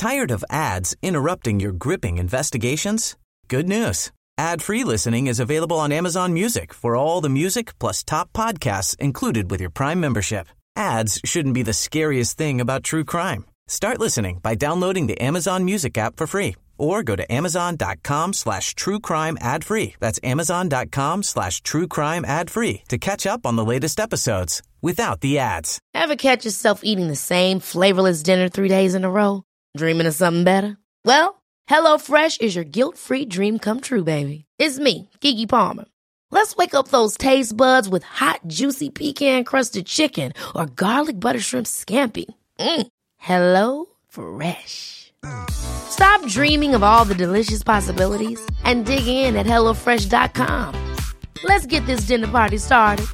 Tired of ads interrupting your gripping investigations? Good news. Ad-free listening is available on Amazon Music for all the music plus top podcasts included with your Prime membership. Ads shouldn't be the scariest thing about true crime. Start listening by downloading the Amazon Music app for free or go to amazon.com/truecrime ad-free. That's amazon.com/truecrime ad-free to catch up on the latest episodes without the ads. Ever catch yourself eating the same flavorless dinner 3 days in a row? Dreaming of something better? Well, HelloFresh is your guilt-free dream come true, baby. It's me, Keke Palmer. Let's wake up those taste buds with hot, juicy pecan-crusted chicken or garlic butter shrimp scampi. Hello Fresh. Stop dreaming of all the delicious possibilities and dig in at HelloFresh.com. Let's get this dinner party started.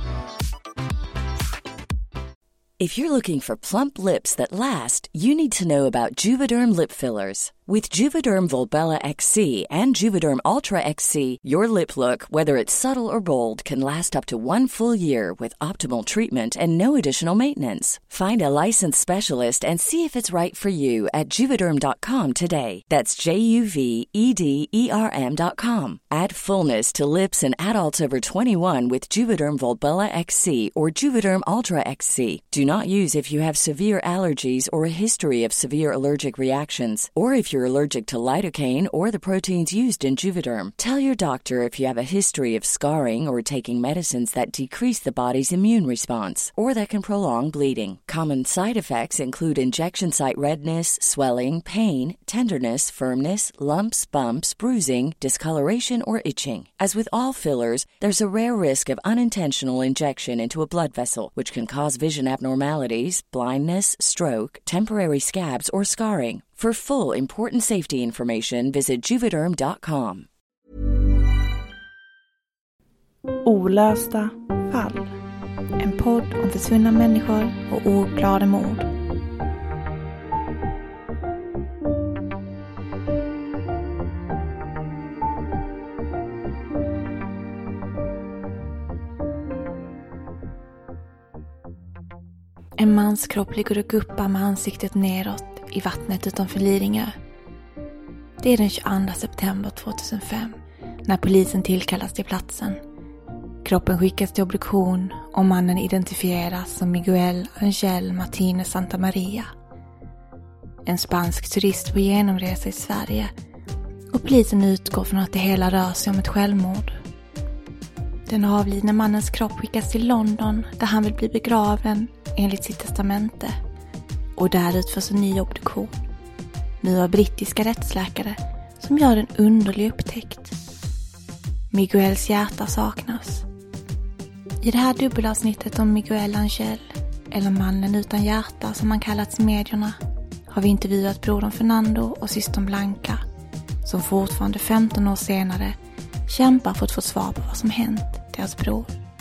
If you're looking for plump lips that last, you need to know about Juvederm lip fillers. With Juvederm Volbella XC and Juvederm Ultra XC, your lip look, whether it's subtle or bold, can last up to 1 full year with optimal treatment and no additional maintenance. Find a licensed specialist and see if it's right for you at Juvederm.com today. That's JUVEDERM.com. Add fullness to lips in adults over 21 with Juvederm Volbella XC or Juvederm Ultra XC. Do not use if you have severe allergies or a history of severe allergic reactions, or if you're allergic to lidocaine or the proteins used in Juvederm. Tell your doctor if you have a history of scarring or taking medicines that decrease the body's immune response or that can prolong bleeding. Common side effects include injection site redness, swelling, pain, tenderness, firmness, lumps, bumps, bruising, discoloration, or itching. As with all fillers, there's a rare risk of unintentional injection into a blood vessel, which can cause vision abnormalities, blindness, stroke, temporary scabs, or scarring. For full important safety information, visit Juvederm.com. Olösta fall. En podd om försvunna människor och ouppklarade mord. En mans kropp ligger och guppar med ansiktet neråt i vattnet utanför Lidingö. Det är den 22 september 2005 när polisen tillkallas till platsen. Kroppen skickas till obduktion och mannen identifieras som Miguel Ángel Martínez Santa Maria. En spansk turist på genomresa i Sverige, och polisen utgår från att det hela rör sig om ett självmord. Den avlidne mannens kropp skickas till London där han vill bli begraven enligt sitt testamente, och där utförs en ny obduktion. Nu av brittiska rättsläkare som gör en underlig upptäckt. Miguels hjärta saknas. I det här dubbelavsnittet om Miguel Ángel, eller mannen utan hjärta som han kallats i medierna, har vi intervjuat brodern Fernando och systern Blanca, som fortfarande 15 år senare kämpar för att få svar på vad som hänt deras bror.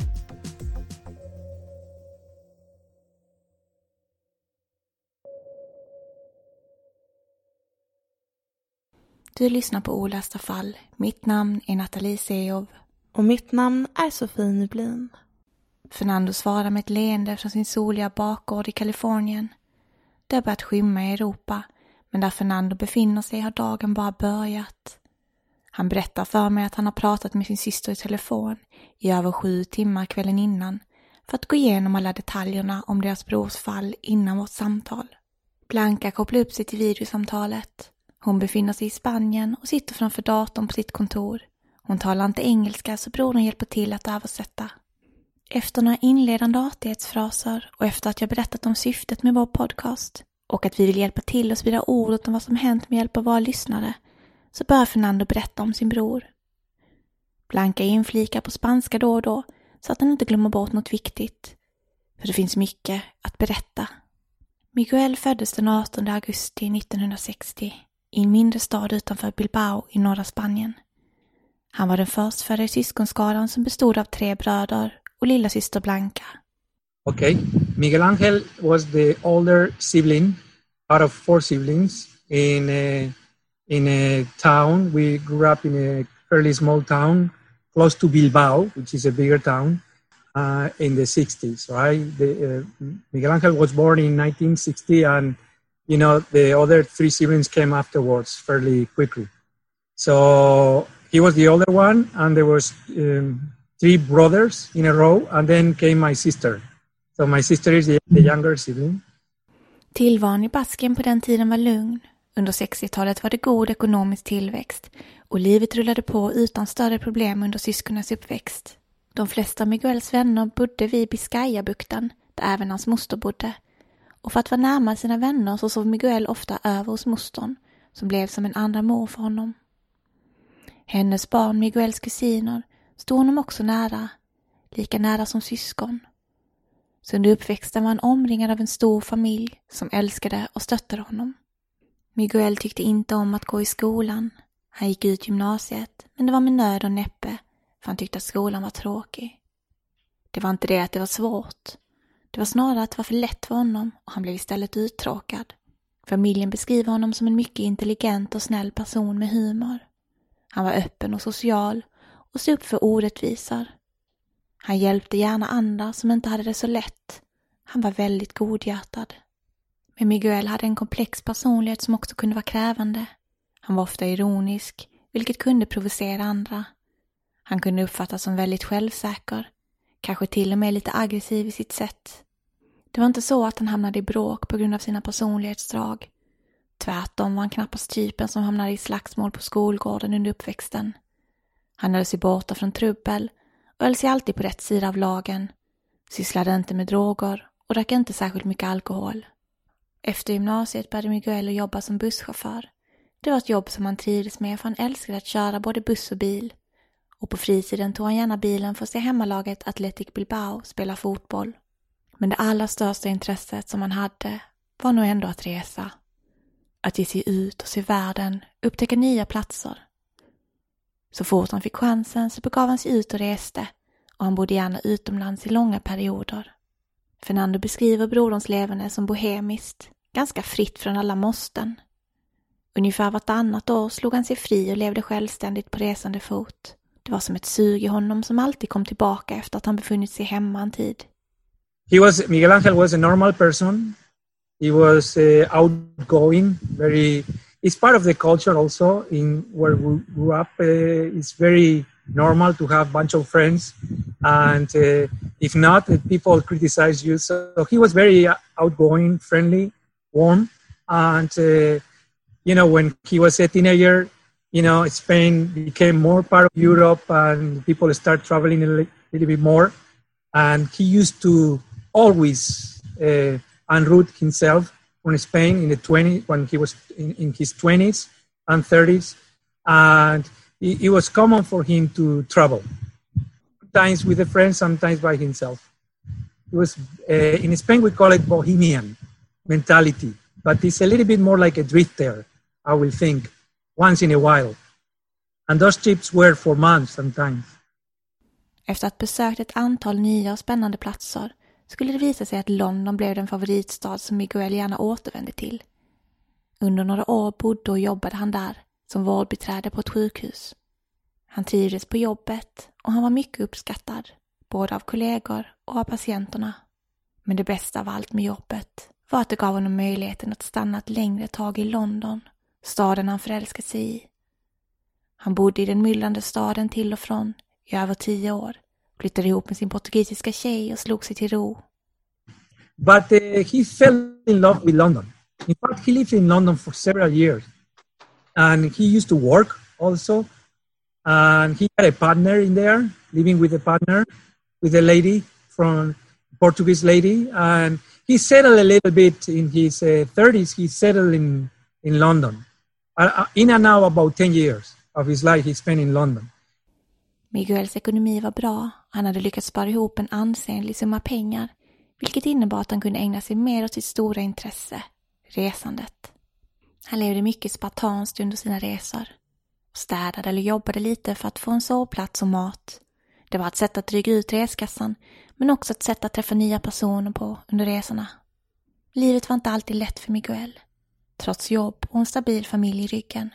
Du lyssnar på Olösta fall. Mitt namn är Nathalie Seov. Och mitt namn är Sofie Nyblin. Fernando svarar med ett leende från sin soliga bakgård i Kalifornien. Det har börjat skymma i Europa, men där Fernando befinner sig har dagen bara börjat. Han berättar för mig att han har pratat med sin syster i telefon i över 7 timmar kvällen innan för att gå igenom alla detaljerna om deras brors fall innan vårt samtal. Blanca kopplar upp sig till videosamtalet. Hon befinner sig i Spanien och sitter framför datorn på sitt kontor. Hon talar inte engelska, så brodern hjälper till att översätta. Efter några inledande artighetsfraser och efter att jag berättat om syftet med vår podcast och att vi vill hjälpa till att sprida ordet om vad som hänt med hjälp av våra lyssnare, så börjar Fernando berätta om sin bror. Blanca inflikar på spanska då och då så att han inte glömmer bort något viktigt. För det finns mycket att berätta. Miguel föddes den 18 augusti 1960 i en mindre stad utanför Bilbao i norra Spanien. Han var den förstfödda i syskonskaran som bestod av 3 bröder och lilla syster Blanca. Okay, Miguel Ángel was the older sibling out of 4 siblings in a town. We grew up in a fairly small town close to Bilbao, which is a bigger town, in the 60s, right? Miguel Ángel was born in 1960 and the other 3 siblings came afterwards fairly quickly. So he was the older one, and there was 3 brothers in a row, and then came my sister. So my sister is the younger sibling. Tillvaron i Baskien på den tiden var lugn. Under 60-talet var det god ekonomisk tillväxt och livet rullade på utan större problem under syskonens uppväxt. De flesta av Miguels vänner bodde vid Biscayabukten, där även hans moster bodde. Och för att vara närmare sina vänner så sov Miguel ofta över hos mostern, som blev som en andra mor för honom. Hennes barn, Miguels kusiner, stod honom också nära, lika nära som syskon. Så under uppväxten var han omringad av en stor familj som älskade och stöttade honom. Miguel tyckte inte om att gå i skolan. Han gick ut gymnasiet, men det var med nöd och näppe, för han tyckte att skolan var tråkig. Det var inte det att det var svårt. Det var snarare att det var för lätt för honom och han blev istället uttråkad. Familjen beskriver honom som en mycket intelligent och snäll person med humor. Han var öppen och social och stod upp för orättvisor. Han hjälpte gärna andra som inte hade det så lätt. Han var väldigt godhjärtad. Men Miguel hade en komplex personlighet som också kunde vara krävande. Han var ofta ironisk, vilket kunde provocera andra. Han kunde uppfattas som väldigt självsäker, kanske till och med lite aggressiv i sitt sätt. Det var inte så att han hamnade i bråk på grund av sina personlighetsdrag. Tvärtom var han knappast typen som hamnade i slagsmål på skolgården under uppväxten. Han höll sig borta från trubbel och höll sig alltid på rätt sida av lagen, sysslade inte med droger och drack inte särskilt mycket alkohol. Efter gymnasiet började Miguel att jobba som busschaufför. Det var ett jobb som han trivdes med, för han älskade att köra både buss och bil. Och på fritiden tog han gärna bilen för att se hemmalaget Athletic Bilbao spela fotboll. Men det allra största intresset som han hade var nog ändå att resa. Att ge sig ut och se världen, upptäcka nya platser. Så fort han fick chansen så begav han sig ut och reste, och han bodde gärna utomlands i långa perioder. Fernando beskriver broderns levande som bohemiskt, ganska fritt från alla måsten. Ungefär vartannat år slog han sig fri och levde självständigt på resande fot. Det var som ett sug i honom som alltid kom tillbaka efter att han befunnit sig hemma en tid. Miguel Ángel was a normal person. He was outgoing, it's part of the culture also in where we grew up. It's very normal to have a bunch of friends, and if not, people criticize you. So he was very outgoing, friendly, warm, and when he was a teenager, Spain became more part of Europe, and people start traveling a little bit more. And he used to always unroot himself from Spain in the 20s when he was in his 20s and 30s, and it was common for him to travel, sometimes with a friend, sometimes by himself. It was in Spain we call it bohemian mentality, but it's a little bit more like a drifter, I will think, once in a while. And those trips were for months sometimes. Efter att besökt ett antal nya och spännande platser skulle det visa sig att London blev den favoritstad som Miguel gärna återvände till. Under några år bodde och jobbade han där som vårdbiträde på ett sjukhus. Han trivdes på jobbet och han var mycket uppskattad, både av kollegor och av patienterna. Men det bästa av allt med jobbet var att det gav honom möjligheten att stanna ett längre tag i London, staden han förälskade sig i. Han bodde i den myllrande staden till och från i över 10 år, flyttade ihop med sin portugisiska tjej och slog sig till ro. But he fell in love with London. In fact, he lived in London for several years. And he used to work also. And he had a partner in there, living with a partner, with a lady, from Portuguese lady. And he settled a little bit in his 30s. He settled in London. In and out about 10 years of his life he spent in London. Miguels ekonomi var bra. Han hade lyckats spara ihop en ansenlig summa pengar, vilket innebar att han kunde ägna sig mer åt sitt stora intresse, resandet. Han levde mycket spartanskt under sina resor. Städade eller jobbade lite för att få en sovplats och mat. Det var ett sätt att dryga ut reskassan, men också ett sätt att träffa nya personer på under resorna. Livet var inte alltid lätt för Miguel, trots jobb och en stabil familj i ryggen.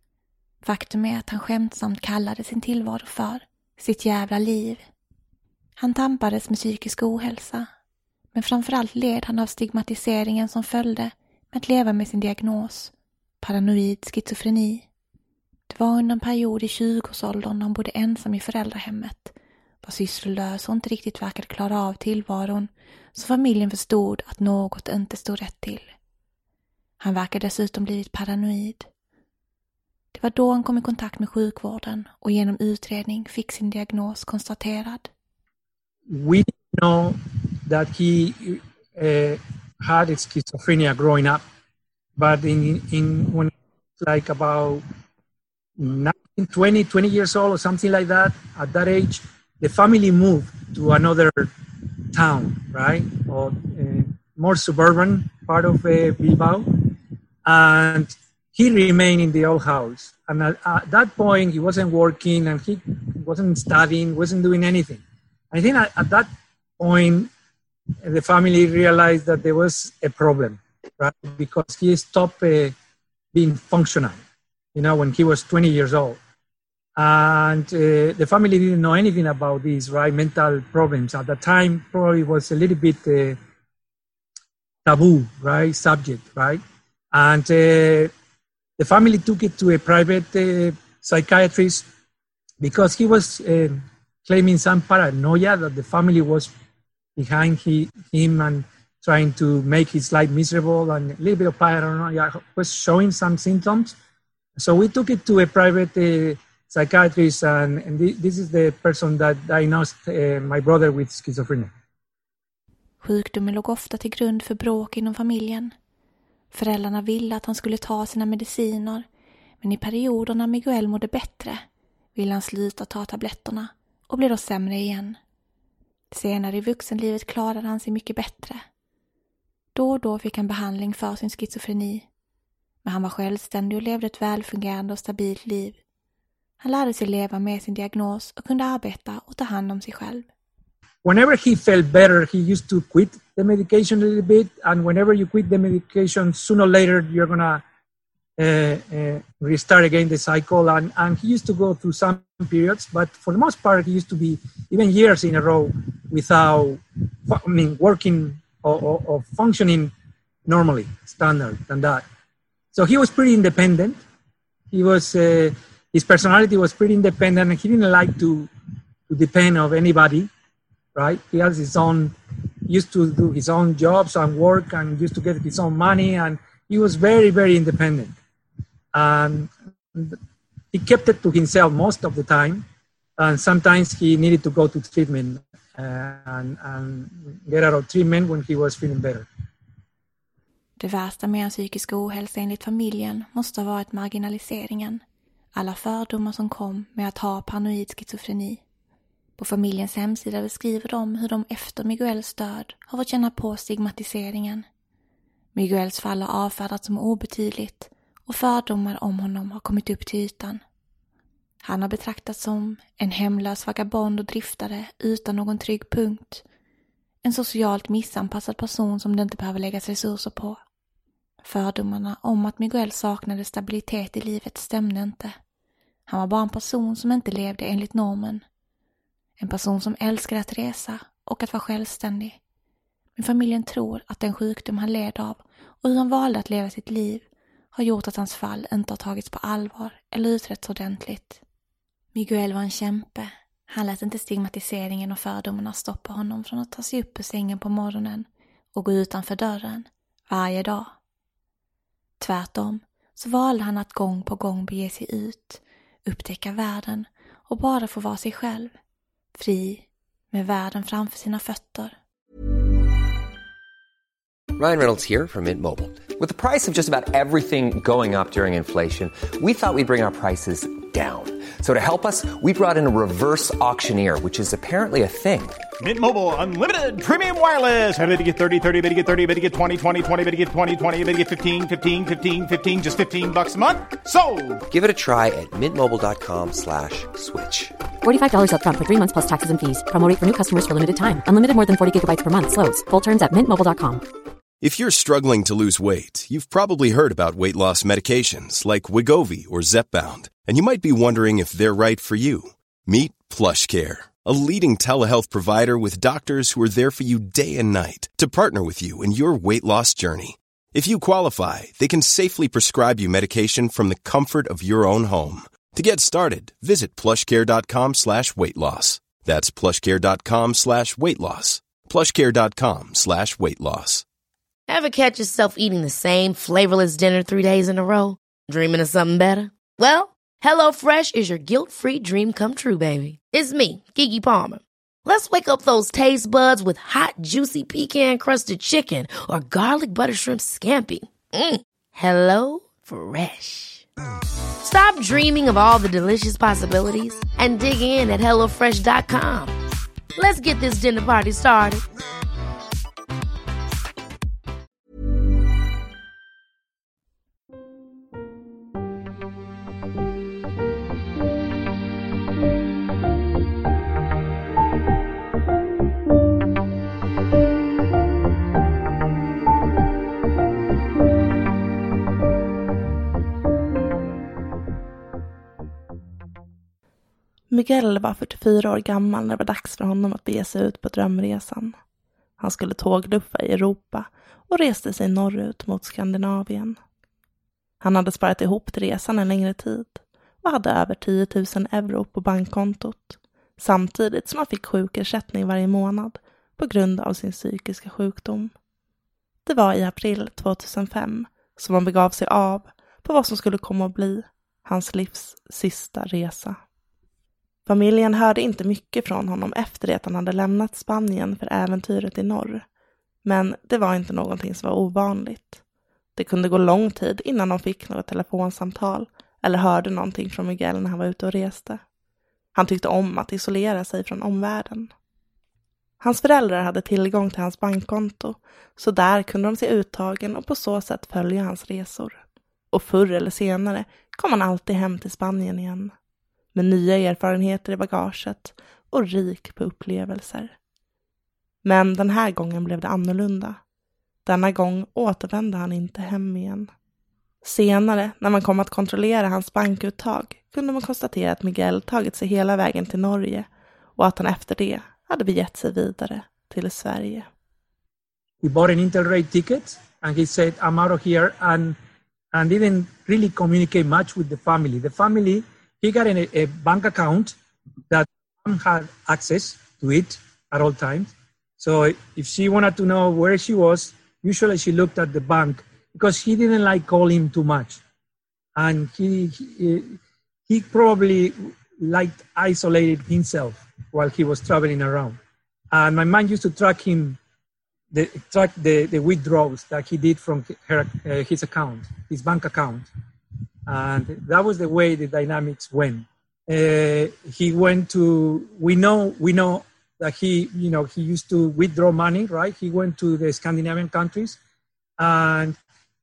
Faktum är att han skämtsamt kallade sin tillvaro för sitt jävla liv. Han tampades med psykisk ohälsa, men framförallt led han av stigmatiseringen som följde med att leva med sin diagnos, paranoid schizofreni. Det var under en period i 20-årsåldern när han bodde ensam i föräldrahemmet, var sysslolös och inte riktigt verkade klara av tillvaron, så familjen förstod att något inte stod rätt till. Han verkade dessutom blivit paranoid. Det var då han kom i kontakt med sjukvården och genom utredning fick sin diagnos konstaterad. We know that he had schizophrenia growing up, but when like about 20 years old or something like that, at that age, the family moved to another town, right? Or more suburban part of Bilbao. And he remained in the old house. And at that point, he wasn't working and he wasn't studying, wasn't doing anything. I think at that point, the family realized that there was a problem, right? Because he stopped being functional, when he was 20 years old. And the family didn't know anything about these, right? Mental problems. At the time, probably was a little bit taboo, right? Subject, right? And the family took it to a private psychiatrist because he was claiming some paranoia that the family was behind him and trying to make his life miserable, and a little bit of paranoia was showing some symptoms. So we took it to a private psychiatrist, and this is the person that diagnosed my brother with schizophrenia. Sjukdomen låg ofta till grund för bråk inom familjen. Föräldrarna ville att han skulle ta sina mediciner, men i perioder när Miguel mådde bättre ville han sluta ta tabletterna och blev då sämre igen. Senare i vuxenlivet klarade han sig mycket bättre. Då och då fick han behandling för sin schizofreni, men han var självständig och levde ett välfungerande och stabilt liv. Han lärde sig leva med sin diagnos och kunde arbeta och ta hand om sig själv. Whenever he felt better, he used to quit the medication a little bit. And whenever you quit the medication, sooner or later, you're going to restart again the cycle. And he used to go through some periods, but for the most part, he used to be even years in a row without, working or functioning normally, standard than that. So he was pretty independent. He was, his personality was pretty independent, and he didn't like to depend on anybody. Right? He has used to do his own jobs and work, and used to get his own money, and he was very, very independent. And he kept it to himself most of the time, and sometimes he needed to go to treatment and get out of treatment when he was feeling better. Det värsta med en psykisk ohälsa enligt familjen måste ha varit marginaliseringen. Alla fördomar som kom med att ha paranoid schizofreni. På familjens hemsida beskriver de hur de efter Miguels död har fått känna på stigmatiseringen. Miguels fall har avfärdats som obetydligt och fördomar om honom har kommit upp till ytan. Han har betraktats som en hemlös vagabond och driftare utan någon trygg punkt. En socialt missanpassad person som det inte behöver läggas resurser på. Fördomarna om att Miguel saknade stabilitet i livet stämde inte. Han var bara en person som inte levde enligt normen. En person som älskade att resa och att vara självständig. Men familjen tror att den sjukdom han led av och hur han valde att leva sitt liv har gjort att hans fall inte har tagits på allvar eller utretts ordentligt. Miguel var en kämpe. Han lät inte stigmatiseringen och fördomarna stoppa honom från att ta sig upp ur sängen på morgonen och gå utanför dörren varje dag. Tvärtom så valde han att gång på gång bege sig ut, upptäcka världen och bara få vara sig själv. Fri, med världen framför sina fötter. Ryan Reynolds here from Mint Mobile. With the price of just about everything going up during inflation, we thought we'd bring our prices down. So to help us, we brought in a reverse auctioneer, which is apparently a thing. Mint Mobile Unlimited Premium Wireless. How to get 30, 30, how to get 30, how to get 20, 20, 20, how to get 20, 20, how to get 15, 15, 15, 15, just $15 a month? Sold! Give it a try at mintmobile.com/switch. $45 up front for 3 months plus taxes and fees. Promo rate for new customers for limited time. Unlimited more than 40 gigabytes per month. Slows full terms at mintmobile.com. If you're struggling to lose weight, you've probably heard about weight loss medications like Wegovy or Zepbound, and you might be wondering if they're right for you. Meet PlushCare, a leading telehealth provider with doctors who are there for you day and night to partner with you in your weight loss journey. If you qualify, they can safely prescribe you medication from the comfort of your own home. To get started, visit plushcare.com/weightloss. That's plushcare.com/weightloss. plushcare.com/weightloss. Ever catch yourself eating the same flavorless dinner 3 days in a row? Dreaming of something better? Well, HelloFresh is your guilt-free dream come true, baby. It's me, Keke Palmer. Let's wake up those taste buds with hot, juicy pecan-crusted chicken or garlic butter shrimp scampi. Hello Fresh. Stop dreaming of all the delicious possibilities and dig in at HelloFresh.com. Let's get this dinner party started. Miguel var 44 år gammal när det var dags för honom att bege sig ut på drömresan. Han skulle tågluffa i Europa och reste sig norrut mot Skandinavien. Han hade sparat ihop till resan en längre tid och hade över 10 000 euro på bankkontot, samtidigt som han fick sjukersättning varje månad på grund av sin psykiska sjukdom. Det var i april 2005 som han begav sig av på vad som skulle komma att bli hans livs sista resa. Familjen hörde inte mycket från honom efter det att han hade lämnat Spanien för äventyret i norr. Men det var inte någonting som var ovanligt. Det kunde gå lång tid innan de fick något telefonsamtal eller hörde någonting från Miguel när han var ute och reste. Han tyckte om att isolera sig från omvärlden. Hans föräldrar hade tillgång till hans bankkonto, så där kunde de se uttagen och på så sätt följa hans resor. Och förr eller senare kom han alltid hem till Spanien igen. Med nya erfarenheter i bagaget och rik på upplevelser. Men den här gången blev det annorlunda. Denna gång återvände han inte hem igen. Senare, när man kom att kontrollera hans bankuttag, kunde man konstatera att Miguel tagit sig hela vägen till Norge och att han efter det hade begett sig vidare till Sverige. He bought an Interrail ticket and he said, I'm out of here, and didn't really communicate much with the family. The family, he got a bank account that had access to it at all times. So if she wanted to know where she was, usually she looked at the bank because he didn't like calling him too much. And he probably liked isolated himself while he was traveling around. And my mom used to track him, the withdrawals that he did from his account, his bank account. And that was the way the dynamics went. He went to, we know that he used to withdraw money, right? He went to the Scandinavian countries and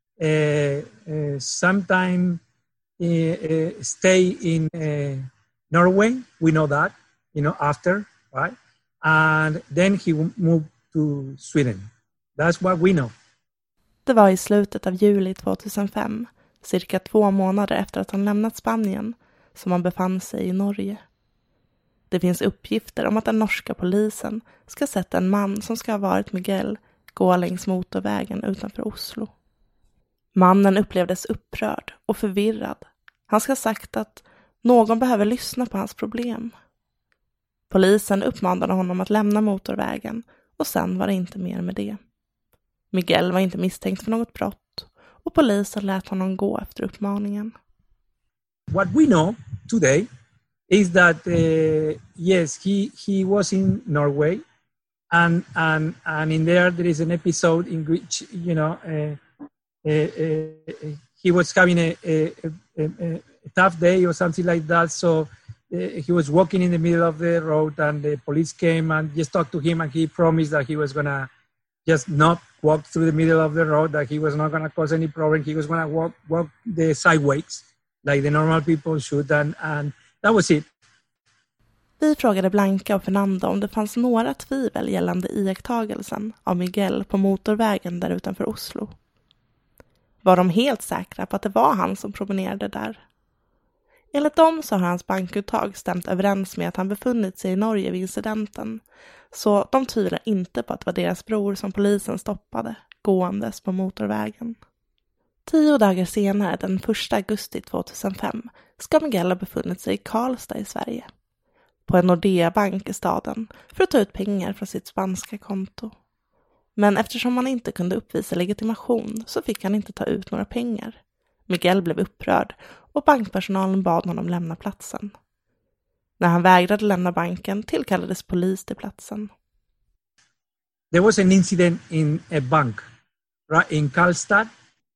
sometime stay in Norway. We know that, after, right? And then he moved to Sweden. That's what we know. Det var i slutet av juli 2005, cirka 2 månader efter att han lämnat Spanien, som han befann sig i Norge. Det finns uppgifter om att den norska polisen ska sett en man som ska ha varit Miguel gå längs motorvägen utanför Oslo. Mannen upplevdes upprörd och förvirrad. Han ska ha sagt att någon behöver lyssna på hans problem. Polisen uppmanade honom att lämna motorvägen och sen var det inte mer med det. Miguel var inte misstänkt för något brott och polisen lät honom gå efter uppmaningen. What we know today is that yes, he was in Norway, and in there is an episode in which he was having a tough day or something like that. So he was walking in the middle of the road, and the police came and just talked to him, and he promised that he was gonna just not walk through the middle of the road, that he was not gonna cause any problem. He was gonna walk the sideways like the normal people should, and that was it. Vi frågade Blanca och Fernando om det fanns några tvivel gällande iakttagelsen av Miguel på motorvägen där utanför Oslo. Var de helt säkra på att det var han som promenerade där? Enligt dem så har hans bankuttag stämt överens med att han befunnit sig i Norge vid incidenten, så de tvivlar inte på att det var deras bror som polisen stoppade gåendes på motorvägen. 10 dagar senare, den 1 augusti 2005, ska Miguel ha befunnit sig i Karlstad i Sverige. På en Nordea-bank i staden för att ta ut pengar från sitt spanska konto. Men eftersom han inte kunde uppvisa legitimation så fick han inte ta ut några pengar. Miguel blev upprörd och bankpersonalen bad honom lämna platsen. När han vägrade lämna banken tillkallades polis till platsen. There was an incident in a bank, right, in Karlstad.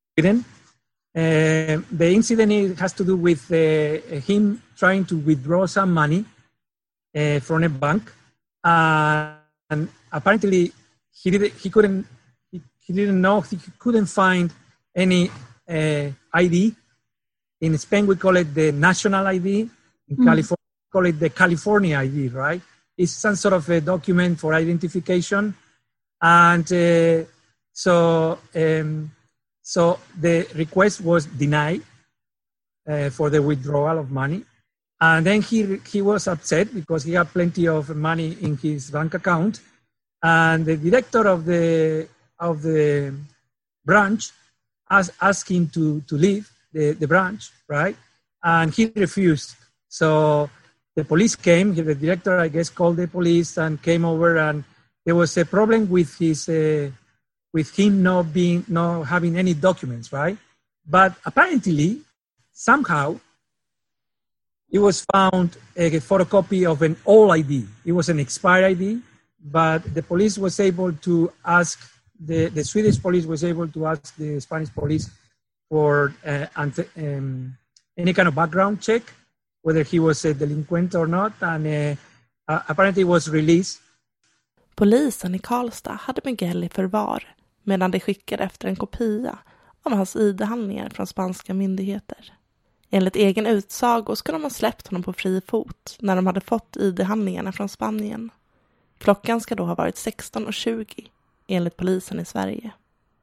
The incident has to do with him trying to withdraw some money from a bank, and apparently he couldn't find any ID. In Spain, we call it the national ID. In California, we call it the California ID, right? It's some sort of a document for identification. And so the request was denied for the withdrawal of money. And then he was upset because he had plenty of money in his bank account. And the director of the branch asked him to leave the branch, right? And he refused. So the police came. The director, I guess, called the police and came over, and there was a problem with him not having any documents, right? But apparently, somehow, it was found a photocopy of an old ID. It was an expired ID, but the police was able to ask, the Swedish police was able to ask the Spanish police for any kind of background check, whether he was a delinquent or not, and apparently was released. Polisen i Karlstad hade Miguel i förvar medan de skickade efter en kopia av hans ID-handlingar från spanska myndigheter. Enligt egen utsago skulle de ha släppt honom på fri fot när de hade fått ID-handlingarna från Spanien. Klockan ska då ha varit 16:20 enligt polisen i Sverige.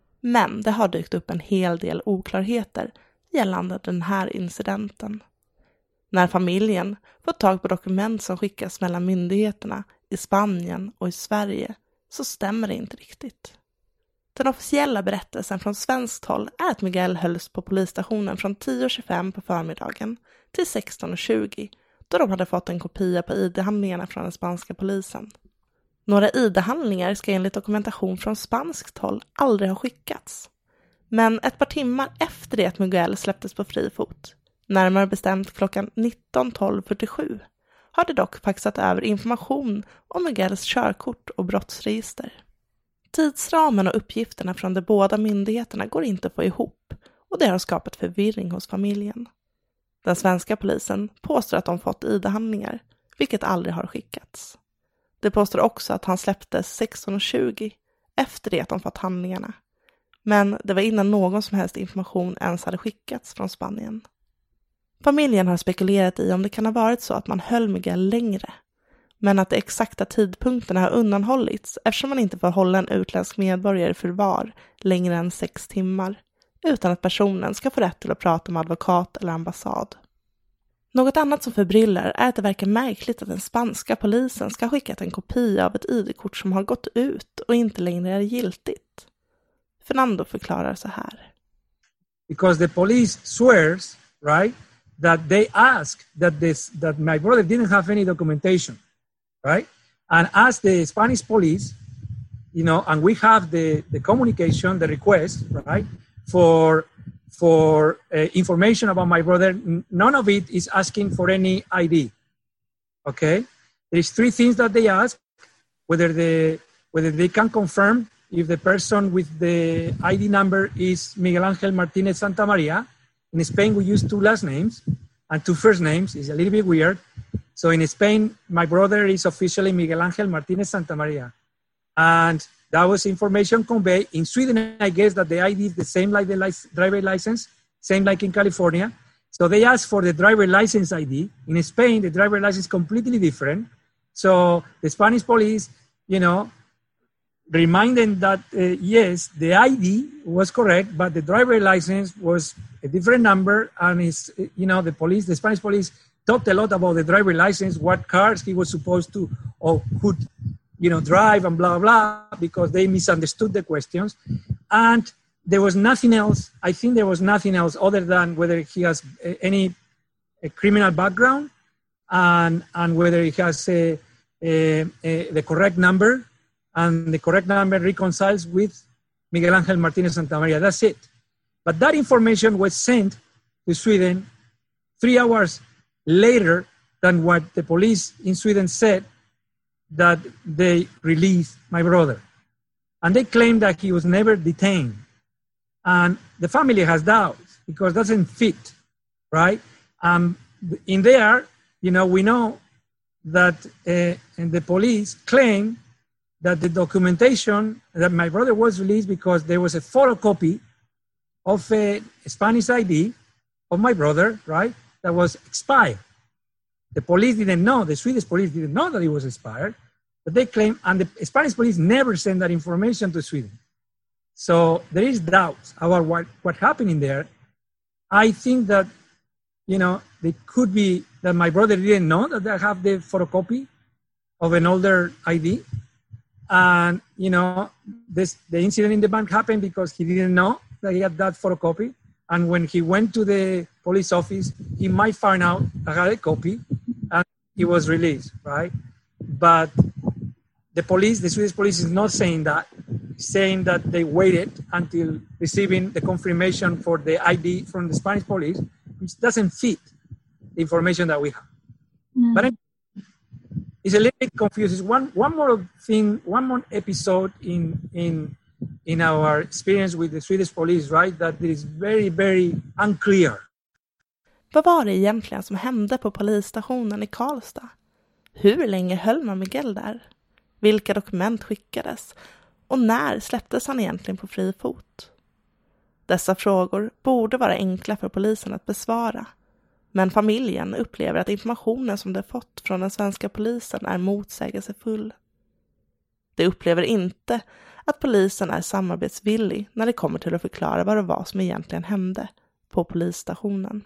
Men det har dykt upp en hel del oklarheter gällande den här incidenten. När familjen fått tag på dokument som skickas mellan myndigheterna i Spanien och i Sverige så stämmer det inte riktigt. Den officiella berättelsen från svenskt håll är att Miguel hölls på polisstationen från 10:25 på förmiddagen till 16:20 då de hade fått en kopia på ID-handlingarna från den spanska polisen. Några ID-handlingar ska enligt dokumentation från spanskt håll aldrig ha skickats. Men ett par timmar efter det att Miguel släpptes på fri fot, närmare bestämt klockan 19:12:47, har det dock faxat över information om Miguels körkort och brottsregister. Tidsramen och uppgifterna från de båda myndigheterna går inte att få ihop och det har skapat förvirring hos familjen. Den svenska polisen påstår att de fått ID-handlingar, vilket aldrig har skickats. Det påstår också att han släpptes 16:20 efter det att de fått handlingarna. Men det var innan någon som helst information ens hade skickats från Spanien. Familjen har spekulerat i om det kan ha varit så att man höll Miguel längre, men att de exakta tidpunkterna har undanhållits eftersom man inte får hålla en utländsk medborgare i förvar längre än 6 timmar, utan att personen ska få rätt till att prata med advokat eller ambassad. Något annat som förbryllar är att det verkar märkligt att den spanska polisen ska ha skickat en kopia av ett ID-kort som har gått ut och inte längre är giltigt. Fernando förklarar så här. Because the police swears, right, that they asked that my brother didn't have any documentation, right? And asked the Spanish police, and we have the communication, the request, right, for information about my brother. None of it is asking for any ID. Okay, there's 3 things that they ask: whether they can confirm if the person with the ID number is Miguel Ángel Martínez Santamaría. In Spain, we use 2 last names and 2 first names. It's a little bit weird. So in Spain, my brother is officially Miguel Ángel Martínez Santamaría. And that was information conveyed. In Sweden, I guess that the ID is the same like the driver license, same like in California. So they asked for the driver license ID. In Spain, the driver license is completely different. So the Spanish police, reminding that, yes, the ID was correct, but the driver license was a different number. And the Spanish police talked a lot about the driver license, what cars he was supposed to or could, drive and blah, blah, because they misunderstood the questions. And there was nothing else. I think there was nothing else other than whether he has any criminal background and whether he has the correct number, and the correct number reconciles with Miguel Angel Martinez Santamaria. That's it. But that information was sent to Sweden 3 hours later than what the police in Sweden said that they released my brother. And they claim that he was never detained. And the family has doubts because it doesn't fit, right? In there, we know that the police claim that the documentation that my brother was released because there was a photocopy of a Spanish ID of my brother, right, that was expired. The police didn't know, the Swedish police didn't know that it was expired, but they claim, and the Spanish police never sent that information to Sweden. So there is doubts about what happened in there. I think that, it could be that my brother didn't know that I have the photocopy of an older ID. And, the incident in the bank happened because he didn't know that he had that photocopy. And when he went to the police office, he might find out I had a copy and he was released, right? But the Swedish police is not saying that. It's saying that they waited until receiving the confirmation for the ID from the Spanish police, which doesn't fit the information that we have. But it's a little bit confusing. One more episode in our experience with the Swedish police, right? That is very, very unclear. Vad var det egentligen som hände på polisstationen i Karlstad? Hur länge höll man Miguel där? Vilka dokument skickades? Och när släpptes han egentligen på fri fot? Dessa frågor borde vara enkla för polisen att besvara. Men familjen upplever att informationen som de fått från den svenska polisen är motsägelsefull. De upplever inte att polisen är samarbetsvillig när det kommer till att förklara vad det var som egentligen hände på polisstationen.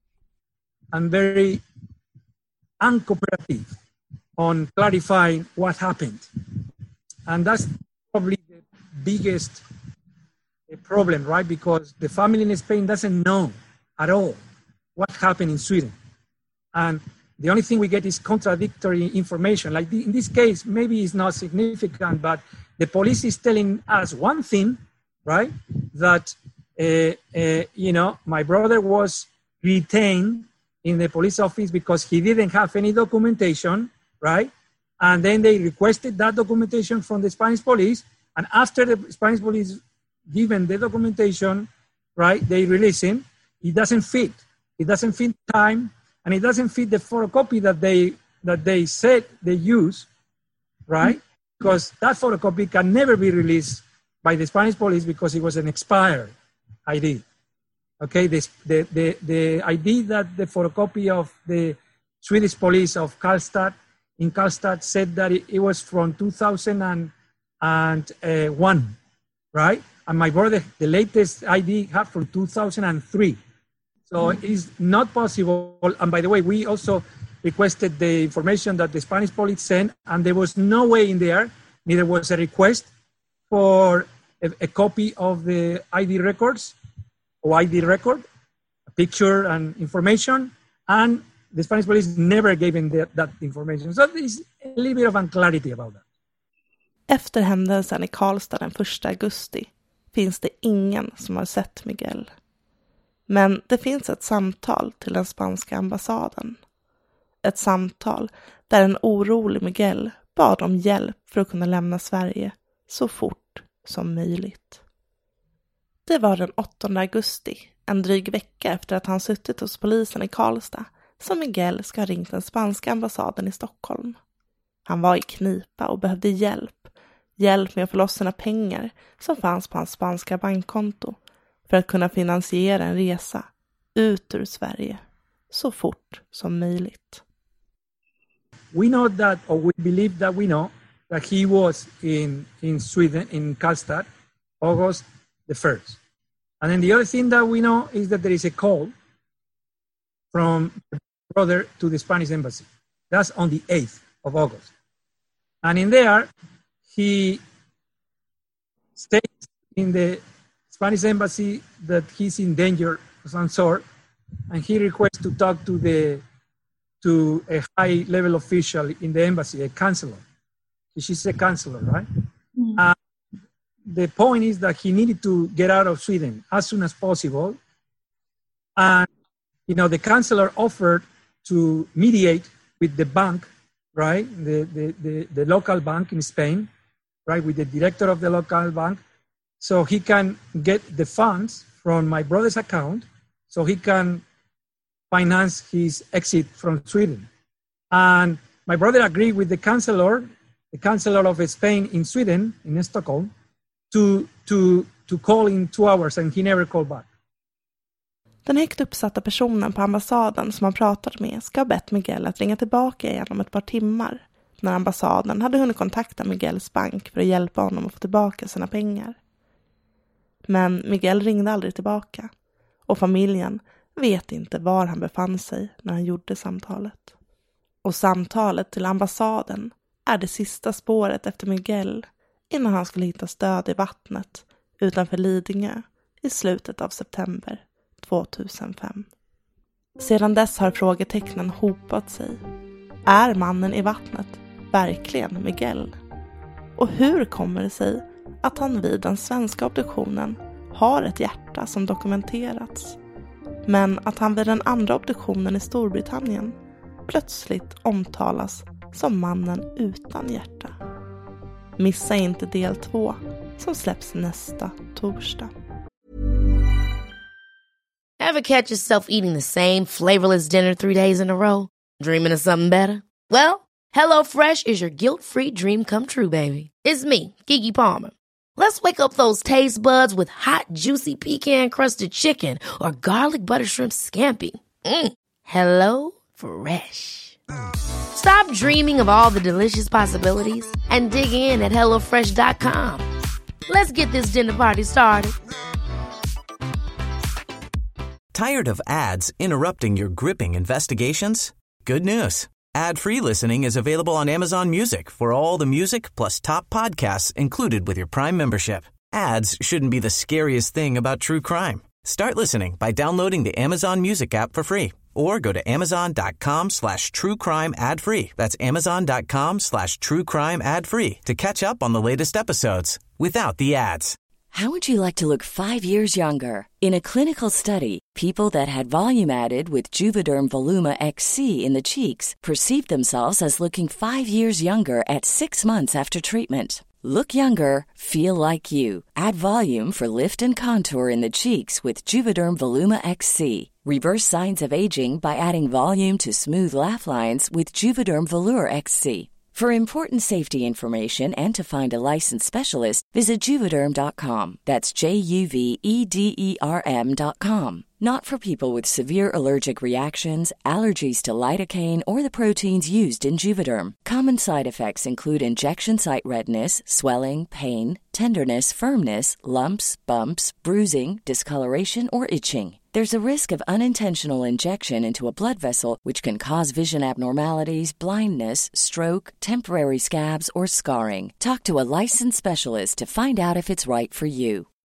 I'm very uncooperative on clarifying what happened. And that's probably the biggest problem, right? Because the family in Spain doesn't know at all what happened in Sweden. And the only thing we get is contradictory information. Like in this case, maybe it's not significant, but the police is telling us one thing, right? That, my brother was retained in the police office because he didn't have any documentation, right? And then they requested that documentation from the Spanish police. And after the Spanish police given the documentation, right, they release him. It doesn't fit. It doesn't fit time, and it doesn't fit the photocopy that they said they use, right? Because that photocopy can never be released by the Spanish police because it was an expired ID. Okay, the ID that the photocopy of the Swedish police of Karlstad said that it was from 2001, right? And my brother, the latest ID had from 2003. So it's not possible. And by the way, we also requested the information that the Spanish police sent, and there was no way in there, neither was a request for a copy of the ID records or ID record, a picture and information, and the Spanish police never gave him that information. So there's a little bit of unclarity about that. Efter händelsen i Karlstad den 1 augusti finns det ingen som har sett Miguel. Men det finns ett samtal till den spanska ambassaden. Ett samtal där en orolig Miguel bad om hjälp för att kunna lämna Sverige så fort som möjligt. Det var den 8 augusti, en dryg vecka efter att han suttit hos polisen i Karlstad, som Miguel ska ha ringt den spanska ambassaden i Stockholm. Han var i knipa och behövde hjälp med att få loss sina pengar som fanns på hans spanska bankkonto för att kunna finansiera en resa ut ur Sverige så fort som möjligt. We know that, or we believe that we know, that he was in Sweden, in Karlstad, August the 1st. And then the other thing that we know is that there is a call from the brother to the Spanish embassy. That's on the 8th of August. And in there, he states in the Spanish embassy that he's in danger of some sort, and he requests to talk to a high-level official in the embassy, a counselor. She's a counselor, right? Mm. The point is that he needed to get out of Sweden as soon as possible. And, the counselor offered to mediate with the bank, right? The local bank in Spain, right? With the director of the local bank. So he can get the funds from my brother's account so he can finance his exit from Sweden. And my brother agreed with the counselor of Spain in Sweden, in Stockholm, to call in 2 hours, and he never called back. Den högt uppsatta personen på ambassaden som han pratat med ska ha bett Miguel att ringa tillbaka igen om ett par timmar, när ambassaden hade hunnit kontakta Miguels bank för att hjälpa honom att få tillbaka sina pengar. Men Miguel ringde aldrig tillbaka, och familjen vet inte var han befann sig när han gjorde samtalet. Och samtalet till ambassaden är det sista spåret efter Miguel innan han skulle hitta stöd i vattnet utanför Lidingö i slutet av september 2005. Sedan dess har frågetecknen hopat sig. Är mannen i vattnet verkligen Miguel? Och hur kommer det sig att han vid den svenska obduktionen har ett hjärta som dokumenterats, men att han vid den andra obduktionen i Storbritannien plötsligt omtalas som mannen utan hjärta? Missa inte del 2 som släpps nästa torsdag. Ever catch yourself eating the same flavorless dinner 3 days in a row? Dreaming of something better? Well, HelloFresh is your guilt-free dream come true, baby. It's me, Keke Palmer. Let's wake up those taste buds with hot, juicy pecan-crusted chicken or garlic butter shrimp scampi. Hello Fresh. Stop dreaming of all the delicious possibilities and dig in at HelloFresh.com. Let's get this dinner party started. Tired of ads interrupting your gripping investigations? Good news. Ad-free listening is available on Amazon Music for all the music plus top podcasts included with your Prime membership. Ads shouldn't be the scariest thing about true crime. Start listening by downloading the Amazon Music app for free or go to amazon.com/truecrime ad-free. That's amazon.com/truecrime ad-free to catch up on the latest episodes without the ads. How would you like to look 5 years younger? In a clinical study, people that had volume added with Juvederm Voluma XC in the cheeks perceived themselves as looking 5 years younger at 6 months after treatment. Look younger, feel like you. Add volume for lift and contour in the cheeks with Juvederm Voluma XC. Reverse signs of aging by adding volume to smooth laugh lines with Juvederm Volure XC. For important safety information and to find a licensed specialist, visit Juvederm.com. That's JUVEDERM.com. Not for people with severe allergic reactions, allergies to lidocaine, or the proteins used in Juvederm. Common side effects include injection site redness, swelling, pain, tenderness, firmness, lumps, bumps, bruising, discoloration, or itching. There's a risk of unintentional injection into a blood vessel, which can cause vision abnormalities, blindness, stroke, temporary scabs, or scarring. Talk to a licensed specialist to find out if it's right for you.